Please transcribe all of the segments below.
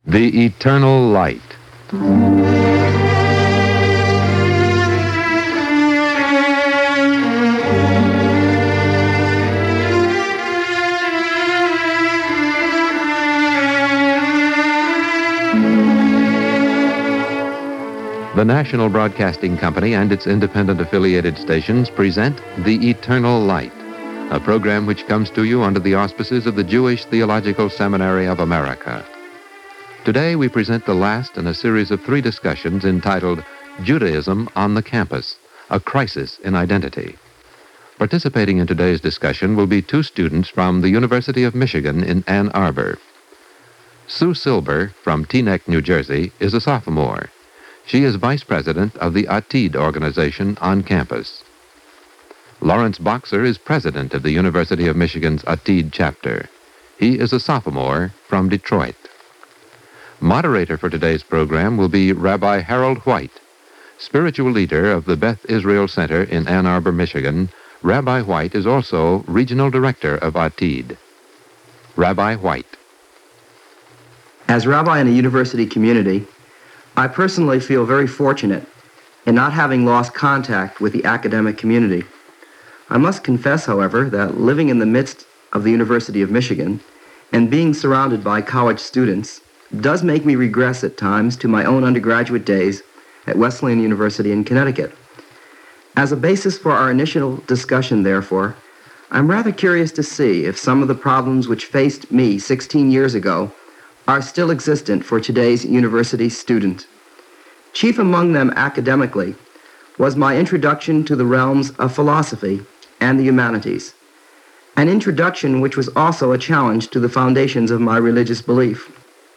The Eternal Light. The National Broadcasting Company and its independent affiliated stations present The Eternal Light, a program which comes to you under the auspices of the Jewish Theological Seminary of America. Today we present the last in a series of 3 discussions entitled Judaism on the Campus, a Crisis in Identity. Participating in today's discussion will be 2 students from the University of Michigan in Ann Arbor. Sue Silber from Teaneck, New Jersey, is a sophomore. She is vice president of the Atid organization on campus. Lawrence Boxer is president of the University of Michigan's Atid chapter. He is a sophomore from Detroit. Moderator for today's program will be Rabbi Harold White. Spiritual leader of the Beth Israel Center in Ann Arbor, Michigan, Rabbi White is also regional director of Atid. Rabbi White. As rabbi in a university community, I personally feel very fortunate in not having lost contact with the academic community. I must confess, however, that living in the midst of the University of Michigan and being surrounded by college students does make me regress at times to my own undergraduate days at Wesleyan University in Connecticut. As a basis for our initial discussion, therefore, I'm rather curious to see if some of the problems which faced me 16 years ago are still existent for today's university student. Chief among them academically was my introduction to the realms of philosophy and the humanities, an introduction which was also a challenge to the foundations of my religious belief.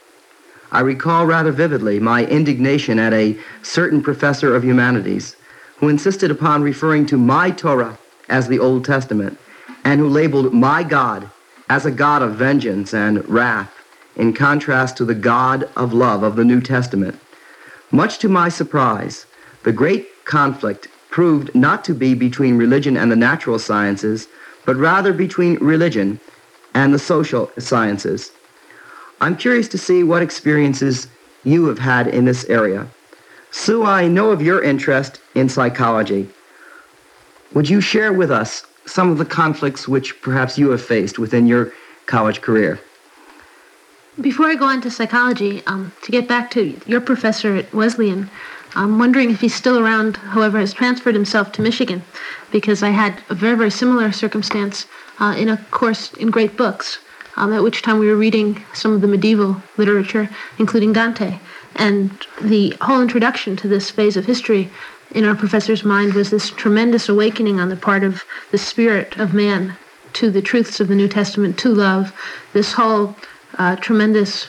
I recall rather vividly my indignation at a certain professor of humanities who insisted upon referring to my Torah as the Old Testament and who labeled my God as a God of vengeance and wrath, in contrast to the God of love of the New Testament. Much to my surprise, the great conflict proved not to be between religion and the natural sciences, but rather between religion and the social sciences. I'm curious to see what experiences you have had in this area. Sue, I know of your interest in psychology. Would you share with us some of the conflicts which perhaps you have faced within your college career? Before I go on to psychology, to get back to your professor at Wesleyan, I'm wondering if he's still around, however, has transferred himself to Michigan, because I had a very, very similar circumstance in a course in Great Books, at which time we were reading some of the medieval literature, including Dante. And the whole introduction to this phase of history in our professor's mind was this tremendous awakening on the part of the spirit of man to the truths of the New Testament, to love, this whole tremendous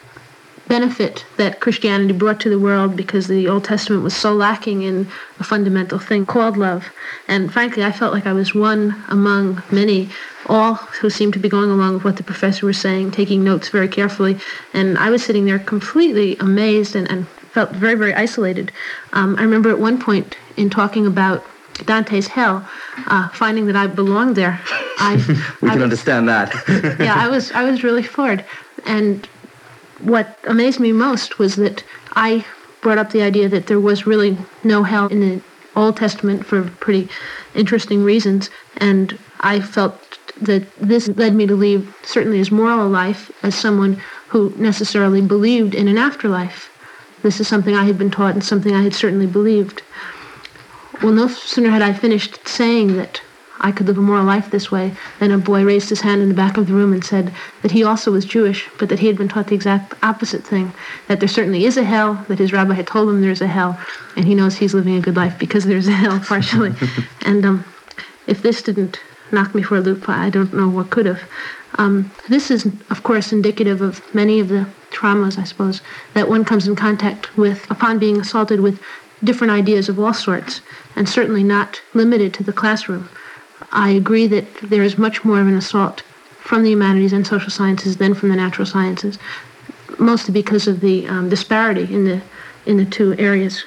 benefit that Christianity brought to the world because the Old Testament was so lacking in a fundamental thing called love. And frankly, I felt like I was one among many, all who seemed to be going along with what the professor was saying, taking notes very carefully. And I was sitting there completely amazed and felt very, very isolated. I remember at one point in talking about Dante's Hell, finding that I belonged there. We can understand that. Yeah, I was really floored. And what amazed me most was that I brought up the idea that there was really no hell in the Old Testament for pretty interesting reasons, and I felt that this led me to lead certainly as moral a life as someone who necessarily believed in an afterlife. This is something I had been taught and something I had certainly believed. Well, no sooner had I finished saying that I could live a moral life this way than a boy raised his hand in the back of the room and said that he also was Jewish, but that he had been taught the exact opposite thing, that there certainly is a hell, that his rabbi had told him there's a hell, and he knows he's living a good life because there's a hell, partially. And if this didn't knock me for a loop, I don't know what could have. This is, of course, indicative of many of the traumas, I suppose, that one comes in contact with upon being assaulted with different ideas of all sorts, and certainly not limited to the classroom. I agree that there is much more of an assault from the humanities and social sciences than from the natural sciences, mostly because of the disparity in the 2 areas.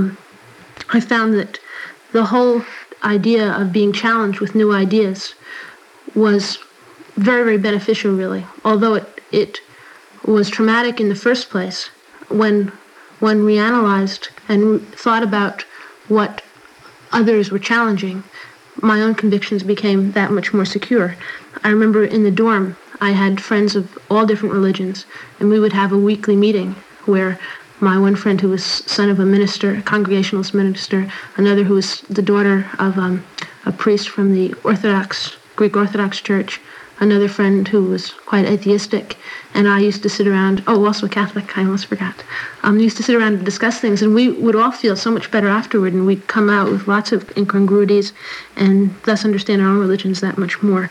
I found that the whole idea of being challenged with new ideas was very, very beneficial, really, although it was traumatic in the first place. When one reanalyzed and thought about what others were challenging, my own convictions became that much more secure. I remember in the dorm, I had friends of all different religions, and we would have a weekly meeting where my one friend who was son of a minister, a Congregationalist minister, another who was the daughter of a priest from the Greek Orthodox Church, another friend who was quite atheistic, and I used to sit around, also a Catholic, I almost forgot. Used to sit around and discuss things, and we would all feel so much better afterward, and we'd come out with lots of incongruities, and thus understand our own religions that much more.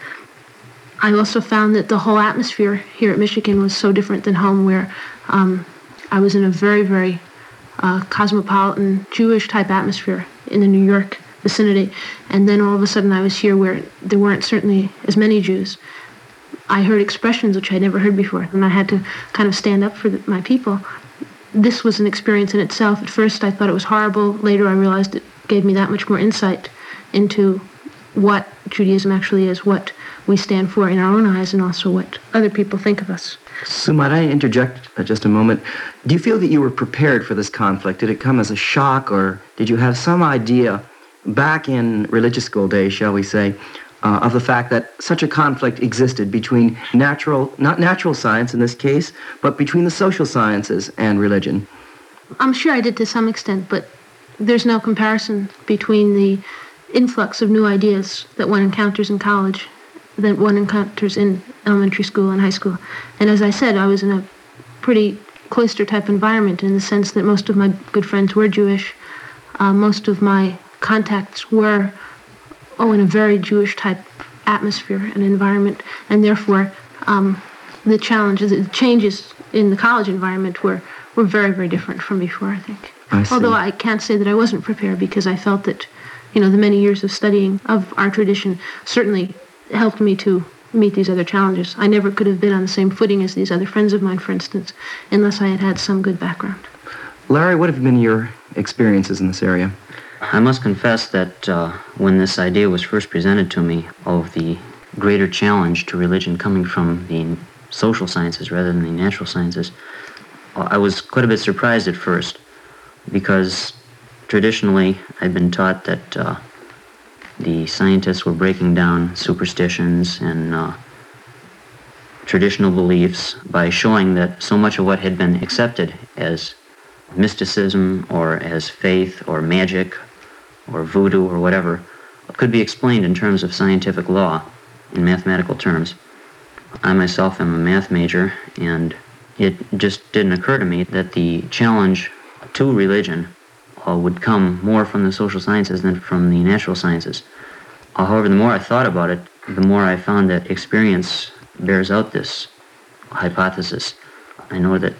I also found that the whole atmosphere here at Michigan was so different than home, where I was in a very, very cosmopolitan, Jewish-type atmosphere in the New York vicinity, and then all of a sudden I was here where there weren't certainly as many Jews. I heard expressions which I'd never heard before, and I had to kind of stand up for my people. This was an experience in itself. At first I thought it was horrible. Later I realized it gave me that much more insight into what Judaism actually is, what we stand for in our own eyes, and also what other people think of us. So might I interject just a moment? Do you feel that you were prepared for this conflict? Did it come as a shock, or did you have some idea back in religious school days, shall we say, of the fact that such a conflict existed between not natural science in this case, but between the social sciences and religion? I'm sure I did to some extent, but there's no comparison between the influx of new ideas that one encounters in college that one encounters in elementary school and high school. And as I said, I was in a pretty cloister-type environment in the sense that most of my good friends were Jewish. Most of my contacts were in a very Jewish-type atmosphere and environment, and therefore the changes in the college environment were very, very different from before, I think. Although I can't say that I wasn't prepared, because I felt that, the many years of studying of our tradition certainly helped me to meet these other challenges. I never could have been on the same footing as these other friends of mine, for instance, unless I had had some good background. Larry, what have been your experiences in this area? I must confess that when this idea was first presented to me of the greater challenge to religion coming from the social sciences rather than the natural sciences, I was quite a bit surprised at first, because traditionally I'd been taught that the scientists were breaking down superstitions and traditional beliefs by showing that so much of what had been accepted as mysticism or as faith or magic or voodoo or whatever could be explained in terms of scientific law, in mathematical terms. I myself am a math major, and it just didn't occur to me that the challenge to religion would come more from the social sciences than from the natural sciences. However, the more I thought about it, the more I found that experience bears out this hypothesis. I know that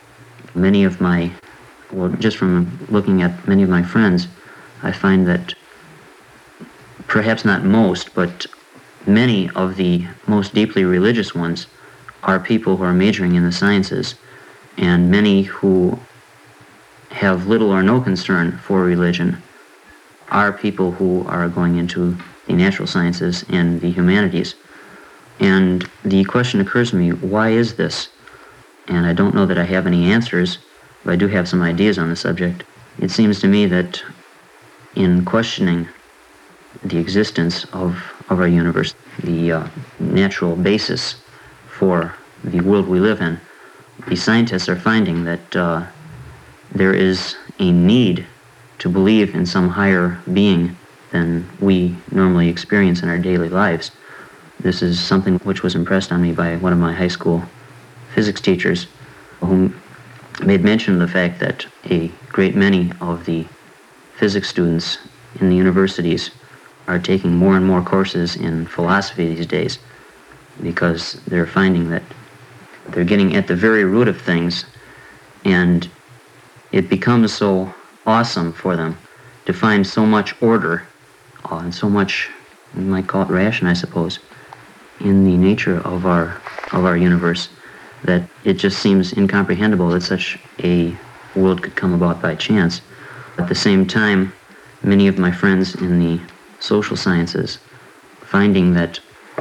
just from looking at many of my friends, I find that perhaps not most, but many of the most deeply religious ones are people who are majoring in the sciences, and many who have little or no concern for religion are people who are going into the natural sciences and the humanities. And the question occurs to me, why is this? And I don't know that I have any answers, but I do have some ideas on the subject. It seems to me that in questioning the existence of our universe, the natural basis for the world we live in, the scientists are finding that there is a need to believe in some higher being than we normally experience in our daily lives. This is something which was impressed on me by one of my high school physics teachers, who made mention of the fact that a great many of the physics students in the universities are taking more and more courses in philosophy these days, because they're finding that they're getting at the very root of things, and it becomes so awesome for them to find so much order and so much, we might call it ration, I suppose, in the nature of our universe, that it just seems incomprehensible that such a world could come about by chance. At the same time, many of my friends in the social sciences, finding that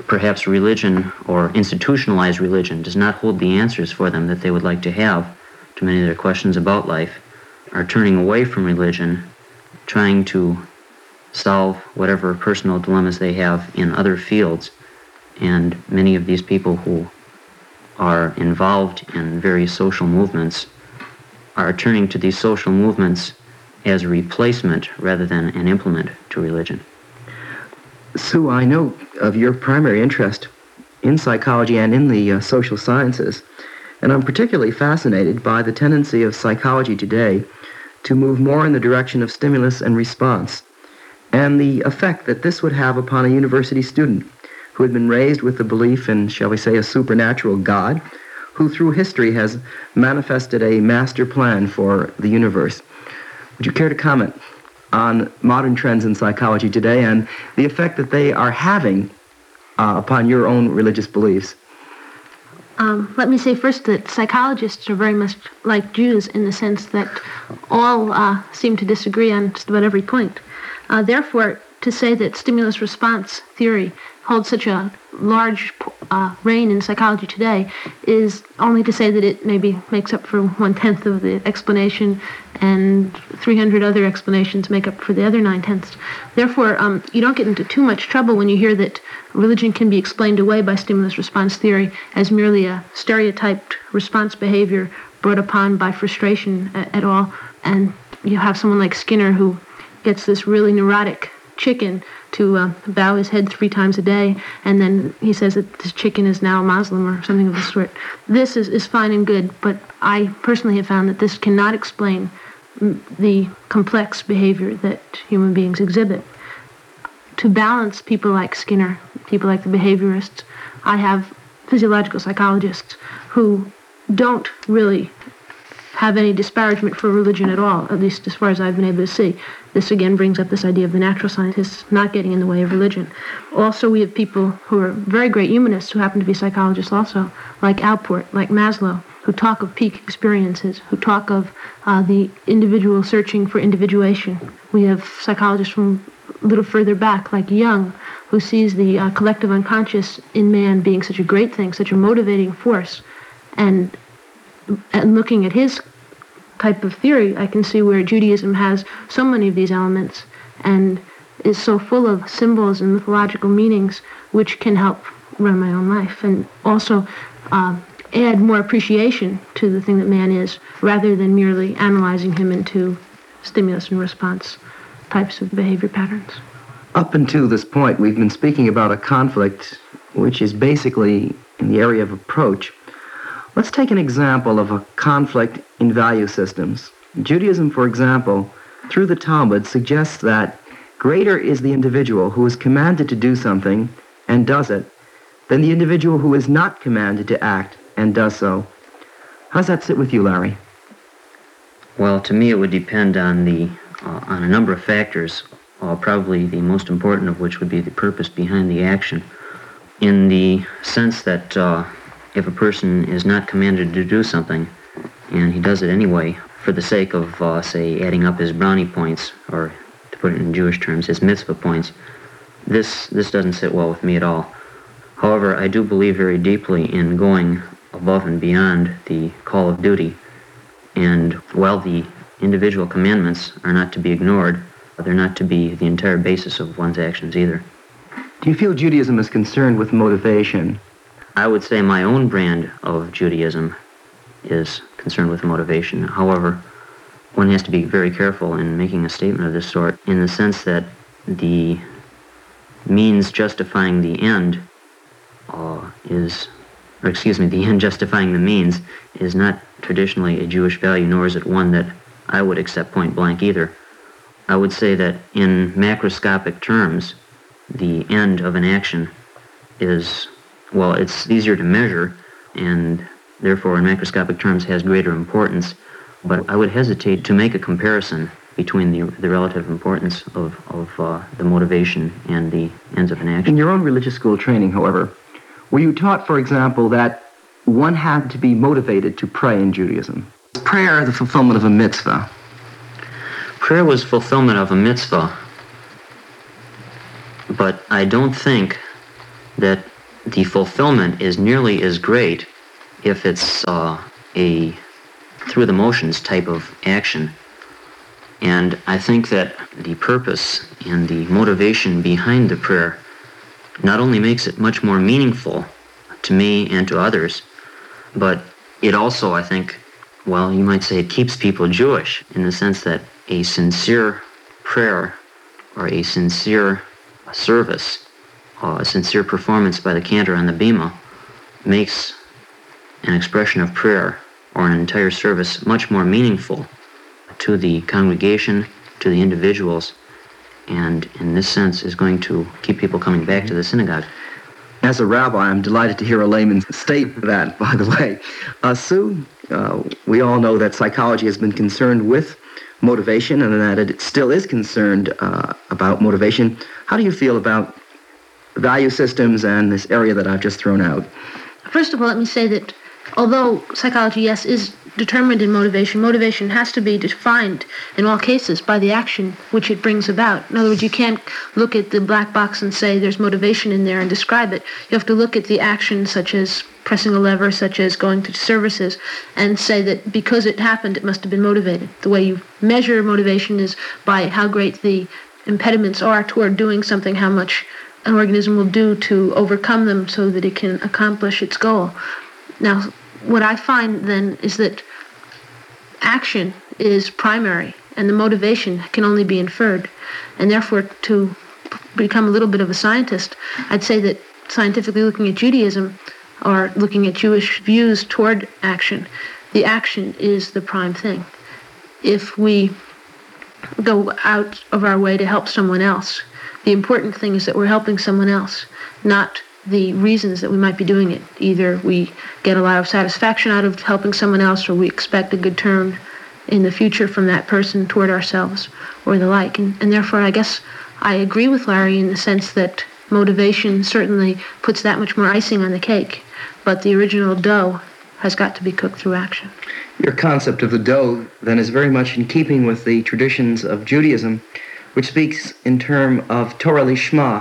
perhaps religion or institutionalized religion does not hold the answers for them that they would like to have to many of their questions about life, are turning away from religion, trying to solve whatever personal dilemmas they have in other fields. And many of these people who are involved in various social movements are turning to these social movements as a replacement rather than an implement to religion. Sue, I know of your primary interest in psychology and in the social sciences, and I'm particularly fascinated by the tendency of psychology today to move more in the direction of stimulus and response, and the effect that this would have upon a university student who had been raised with the belief in, shall we say, a supernatural God, who through history has manifested a master plan for the universe. Would you care to comment on modern trends in psychology today and the effect that they are having upon your own religious beliefs? Let me say first that psychologists are very much like Jews in the sense that all seem to disagree on just about every point. Therefore, to say that stimulus-response theory holds such a large reign in psychology today is only to say that it maybe makes up for 1/10 of the explanation and 300 other explanations make up for the other 9/10. Therefore, you don't get into too much trouble when you hear that religion can be explained away by stimulus-response theory as merely a stereotyped response behavior brought upon by frustration at all. And you have someone like Skinner who gets this really neurotic chicken to bow his head 3 times a day, and then he says that this chicken is now a Muslim or something of the sort. This is fine and good, but I personally have found that this cannot explain the complex behavior that human beings exhibit. To balance people like Skinner, people like the behaviorists, I have physiological psychologists who don't really have any disparagement for religion at all, at least as far as I've been able to see. This again brings up this idea of the natural scientists not getting in the way of religion. Also, we have people who are very great humanists who happen to be psychologists also, like Alport, like Maslow, who talk of peak experiences, who talk of the individual searching for individuation. We have psychologists from a little further back, like Jung, who sees the collective unconscious in man being such a great thing, such a motivating force. And looking at his type of theory, I can see where Judaism has so many of these elements and is so full of symbols and mythological meanings which can help run my own life and also add more appreciation to the thing that man is rather than merely analyzing him into stimulus and response types of behavior patterns. Up until this point, we've been speaking about a conflict which is basically in the area of approach. Let's take an example of a conflict in value systems. Judaism, for example, through the Talmud, suggests that greater is the individual who is commanded to do something and does it than the individual who is not commanded to act and does so. How does that sit with you, Larry? Well, to me it would depend on a number of factors, probably the most important of which would be the purpose behind the action. In the sense that if a person is not commanded to do something and he does it anyway for the sake of, say, adding up his brownie points, or to put it in Jewish terms, his mitzvah points, this doesn't sit well with me at all. However, I do believe very deeply in going above and beyond the call of duty, and while the individual commandments are not to be ignored, they're not to be the entire basis of one's actions either. Do you feel Judaism is concerned with motivation? I would say my own brand of Judaism is concerned with motivation. However, one has to be very careful in making a statement of this sort in the sense that the means justifying the end the end justifying the means is not traditionally a Jewish value, nor is it one that I would accept point blank either. I would say that in macroscopic terms, the end of an action is, well, it's easier to measure, and therefore in macroscopic terms has greater importance, but I would hesitate to make a comparison between the relative importance of the motivation and the ends of an action. In your own religious school training, however, were you taught, for example, that one had to be motivated to pray in Judaism? Is prayer the fulfillment of a mitzvah? Prayer was fulfillment of a mitzvah, but I don't think that the fulfillment is nearly as great if it's a through the motions type of action. And I think that the purpose and the motivation behind the prayer not only makes it much more meaningful to me and to others, but it also, I think, well, you might say it keeps people Jewish in the sense that a sincere prayer or a sincere service, a sincere performance by the cantor on the bima makes an expression of prayer or an entire service much more meaningful to the congregation, to the individuals, and in this sense is going to keep people coming back to the synagogue. As a rabbi, I'm delighted to hear a layman state that, by the way. Sue, we all know that psychology has been concerned with motivation and that it still is concerned about motivation. How do you feel about value systems and this area that I've just thrown out? First of all, let me say that although psychology, yes, is determined in motivation, motivation has to be defined in all cases by the action which it brings about. In other words, you can't look at the black box and say there's motivation in there and describe it. You have to look at the action such as pressing a lever, such as going to services, and say that because it happened, it must have been motivated. The way you measure motivation is by how great the impediments are toward doing something, how much an organism will do to overcome them so that it can accomplish its goal. Now, what I find then is that action is primary and the motivation can only be inferred. And therefore, to become a little bit of a scientist, I'd say that scientifically looking at Judaism or looking at Jewish views toward action, the action is the prime thing. If we go out of our way to help someone else, the important thing is that we're helping someone else, not the reasons that we might be doing it. Either we get a lot of satisfaction out of helping someone else, or we expect a good turn in the future from that person toward ourselves, or the like. And therefore, I guess I agree with Larry in the sense that motivation certainly puts that much more icing on the cake, but the original dough has got to be cooked through action. Your concept of the dough, then, is very much in keeping with the traditions of Judaism, which speaks in terms of Torah Lishma,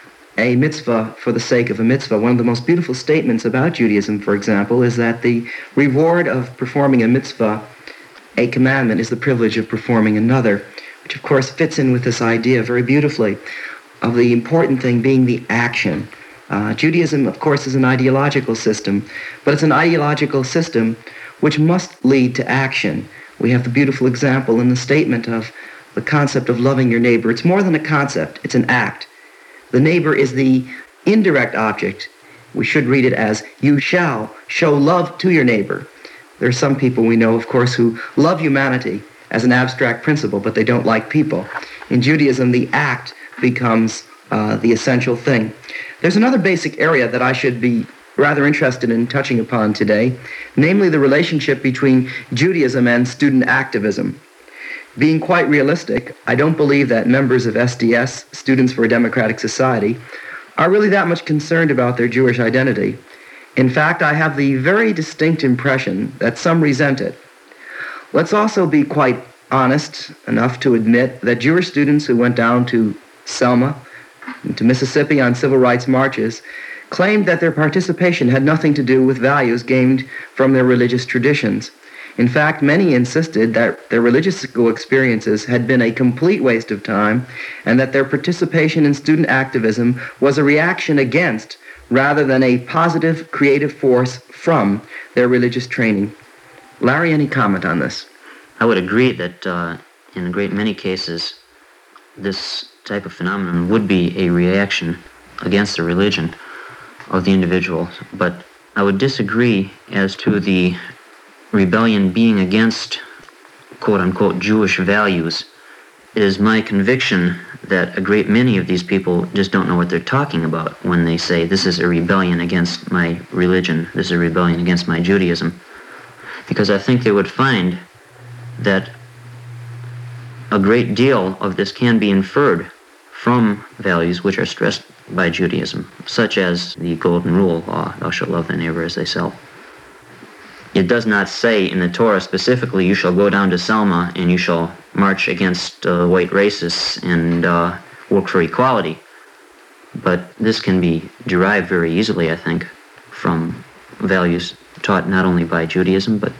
a mitzvah for the sake of a mitzvah. One of the most beautiful statements about Judaism, for example, is that the reward of performing a mitzvah, a commandment, is the privilege of performing another, which of course fits in with this idea very beautifully of the important thing being the action. Judaism, of course, is an ideological system, but it's an ideological system which must lead to action. We have the beautiful example in the statement of the concept of loving your neighbor. It's more than a concept, it's an act. The neighbor is the indirect object. We should read it as, you shall show love to your neighbor. There are some people we know, of course, who love humanity as an abstract principle, but they don't like people. In Judaism, the act becomes the essential thing. There's another basic area that I should be rather interested in touching upon today, namely the relationship between Judaism and student activism. Being quite realistic, I don't believe that members of SDS, Students for a Democratic Society, are really that much concerned about their Jewish identity. In fact, I have the very distinct impression that some resent it. Let's also be quite honest enough to admit that Jewish students who went down to Selma and to Mississippi on civil rights marches claimed that their participation had nothing to do with values gained from their religious traditions. In fact, many insisted that their religious school experiences had been a complete waste of time and that their participation in student activism was a reaction against rather than a positive creative force from their religious training. Larry, any comment on this? I would agree that in a great many cases, this type of phenomenon would be a reaction against the religion of the individual. But I would disagree as to the rebellion being against quote-unquote Jewish values. It is my conviction that a great many of these people just don't know what they're talking about when they say this is a rebellion against my religion, this is a rebellion against my Judaism. Because I think they would find that a great deal of this can be inferred from values which are stressed by Judaism, such as the Golden Rule, thou shalt love thy neighbor as thyself. It does not say in the Torah specifically, you shall go down to Selma and you shall march against white racists and work for equality. But this can be derived very easily, I think, from values taught not only by Judaism, but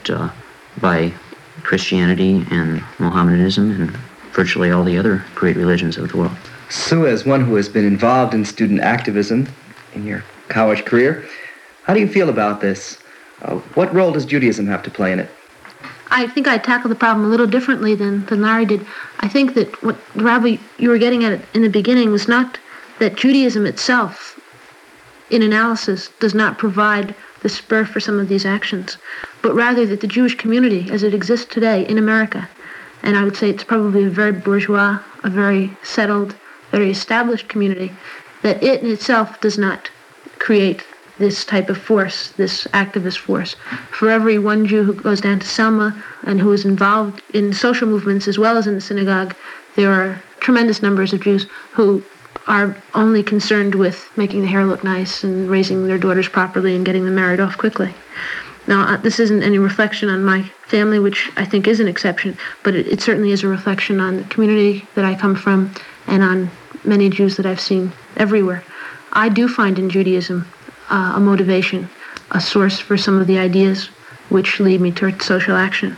by Christianity and Mohammedanism and virtually all the other great religions of the world. Sue, as one who has been involved in student activism in your college career, how do you feel about this? What role does Judaism have to play in it? I think I tackled the problem a little differently than Larry did. I think that what, Rabbi, you were getting at in the beginning was not that Judaism itself, in analysis, does not provide the spur for some of these actions, but rather that the Jewish community, as it exists today in America, and I would say it's probably a very bourgeois, a very settled, very established community, that it in itself does not create this type of force, this activist force. For every one Jew who goes down to Selma and who is involved in social movements as well as in the synagogue, there are tremendous numbers of Jews who are only concerned with making the hair look nice and raising their daughters properly and getting them married off quickly. Now, this isn't any reflection on my family, which I think is an exception, but it certainly is a reflection on the community that I come from and on many Jews that I've seen everywhere. I do find in Judaism a motivation, a source for some of the ideas which lead me toward social action.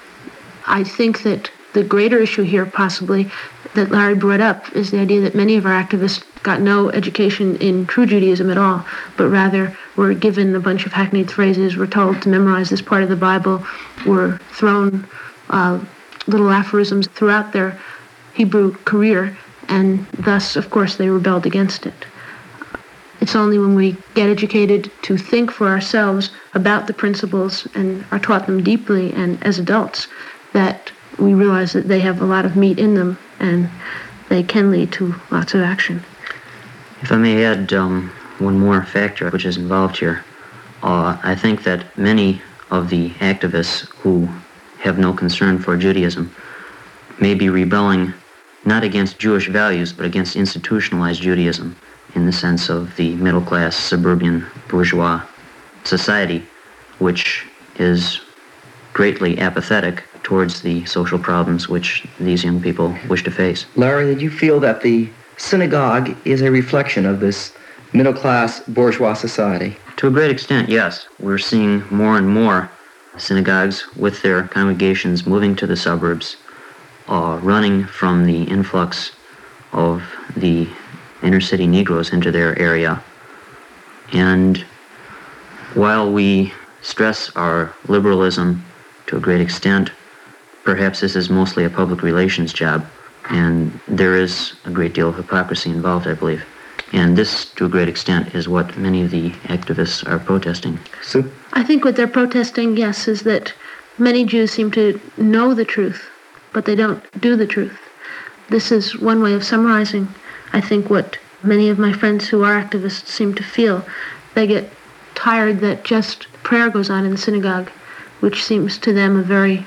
I think that the greater issue here, possibly, that Larry brought up is the idea that many of our activists got no education in true Judaism at all, but rather were given a bunch of hackneyed phrases, were told to memorize this part of the Bible, were thrown little aphorisms throughout their Hebrew career, and thus, of course, they rebelled against it. It's only when we get educated to think for ourselves about the principles and are taught them deeply and as adults that we realize that they have a lot of meat in them and they can lead to lots of action. If I may add one more factor which is involved here, I think that many of the activists who have no concern for Judaism may be rebelling not against Jewish values but against institutionalized Judaism in the sense of the middle-class suburban bourgeois society, which is greatly apathetic towards the social problems which these young people wish to face. Larry, did you feel that the synagogue is a reflection of this middle-class bourgeois society? To a great extent, yes. We're seeing more and more synagogues with their congregations moving to the suburbs, running from the influx of the inner-city Negroes into their area. And while we stress our liberalism to a great extent, perhaps this is mostly a public relations job, and there is a great deal of hypocrisy involved, I believe. And this, to a great extent, is what many of the activists are protesting. Sue? I think what they're protesting, yes, is that many Jews seem to know the truth, but they don't do the truth. This is one way of summarizing, I think, what many of my friends who are activists seem to feel. They get tired that just prayer goes on in the synagogue, which seems to them a very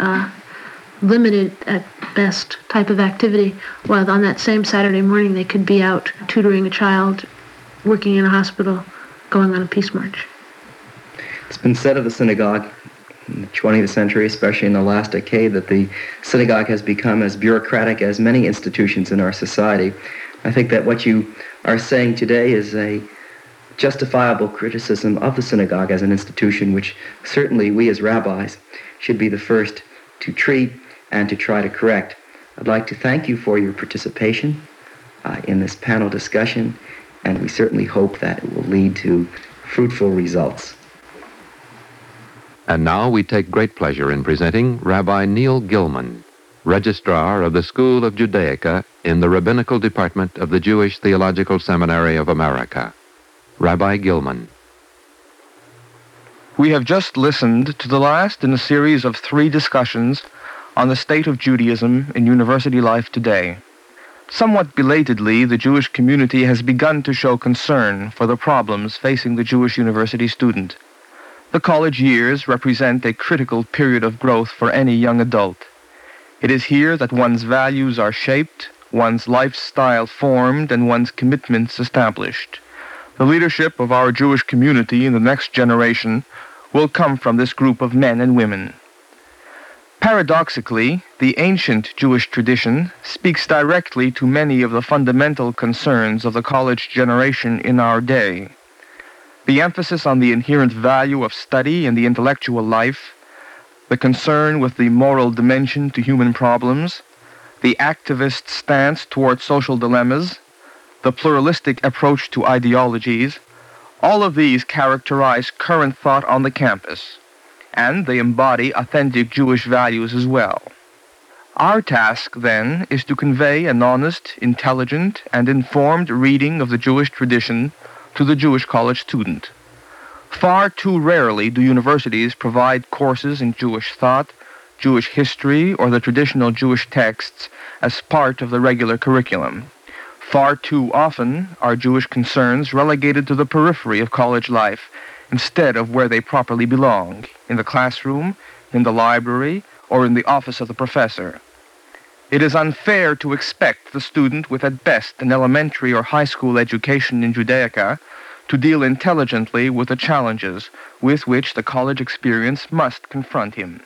limited, at best, type of activity, while on that same Saturday morning they could be out tutoring a child, working in a hospital, going on a peace march. It's been said of the synagogue in the 20th century, especially in the last decade, that the synagogue has become as bureaucratic as many institutions in our society. I think that what you are saying today is a justifiable criticism of the synagogue as an institution, which certainly we as rabbis should be the first to treat and to try to correct. I'd like to thank you for your participation in this panel discussion, and we certainly hope that it will lead to fruitful results. And now we take great pleasure in presenting Rabbi Neil Gilman, Registrar of the School of Judaica in the Rabbinical Department of the Jewish Theological Seminary of America. Rabbi Gilman. We have just listened to the last in a series of 3 discussions on the state of Judaism in university life today. Somewhat belatedly, the Jewish community has begun to show concern for the problems facing the Jewish university student. The college years represent a critical period of growth for any young adult. It is here that one's values are shaped, one's lifestyle formed, and one's commitments established. The leadership of our Jewish community in the next generation will come from this group of men and women. Paradoxically, the ancient Jewish tradition speaks directly to many of the fundamental concerns of the college generation in our day. The emphasis on the inherent value of study in the intellectual life, the concern with the moral dimension to human problems, the activist stance toward social dilemmas, the pluralistic approach to ideologies, all of these characterize current thought on the campus, and they embody authentic Jewish values as well. Our task, then, is to convey an honest, intelligent, and informed reading of the Jewish tradition to the Jewish college student. Far too rarely do universities provide courses in Jewish thought, Jewish history, or the traditional Jewish texts as part of the regular curriculum. Far too often are Jewish concerns relegated to the periphery of college life instead of where they properly belong, in the classroom, in the library, or in the office of the professor. It is unfair to expect the student with at best an elementary or high school education in Judaica to deal intelligently with the challenges with which the college experience must confront him.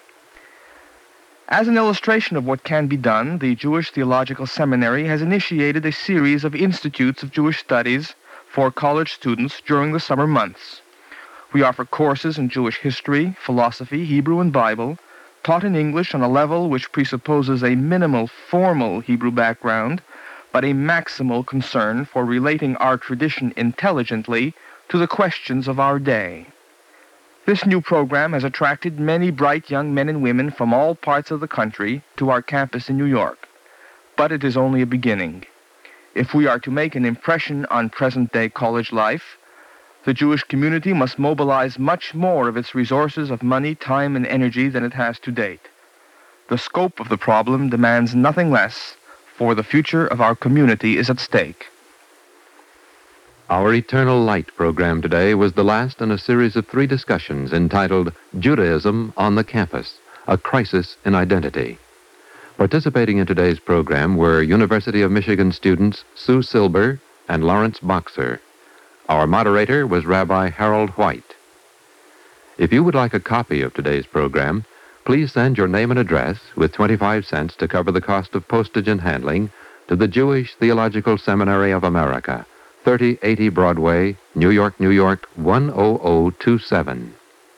As an illustration of what can be done, the Jewish Theological Seminary has initiated a series of institutes of Jewish studies for college students during the summer months. We offer courses in Jewish history, philosophy, Hebrew, and Bible, taught in English on a level which presupposes a minimal formal Hebrew background, but a maximal concern for relating our tradition intelligently to the questions of our day. This new program has attracted many bright young men and women from all parts of the country to our campus in New York. But it is only a beginning. If we are to make an impression on present-day college life, the Jewish community must mobilize much more of its resources of money, time, and energy than it has to date. The scope of the problem demands nothing less, for the future of our community is at stake. Our Eternal Light program today was the last in a series of 3 discussions entitled Judaism on the Campus, A Crisis in Identity. Participating in today's program were University of Michigan students Sue Silber and Lawrence Boxer. Our moderator was Rabbi Harold White. If you would like a copy of today's program, please send your name and address with 25 cents to cover the cost of postage and handling to the Jewish Theological Seminary of America, 3080 Broadway, New York, New York, 10027.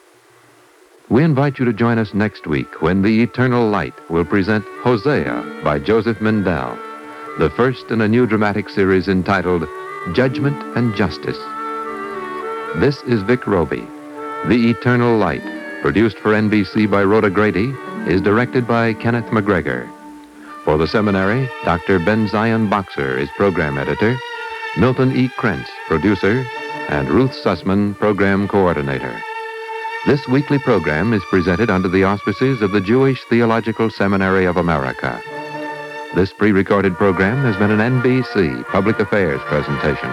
We invite you to join us next week when The Eternal Light will present Hosea by Joseph Mindell, the first in a new dramatic series entitled Judgment and Justice. This is Vic Roby. The Eternal Light, produced for NBC by Rhoda Grady, is directed by Kenneth McGregor. For the seminary, Dr. Ben-Zion Boxer is program editor, Milton E. Krentz, producer, and Ruth Sussman, program coordinator. This weekly program is presented under the auspices of the Jewish Theological Seminary of America. This pre-recorded program has been an NBC Public Affairs presentation.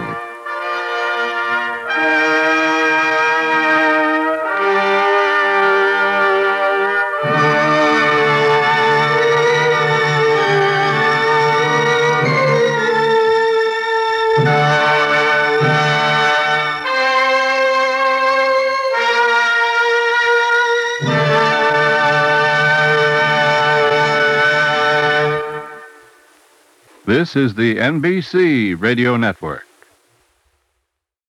This is the NBC Radio Network.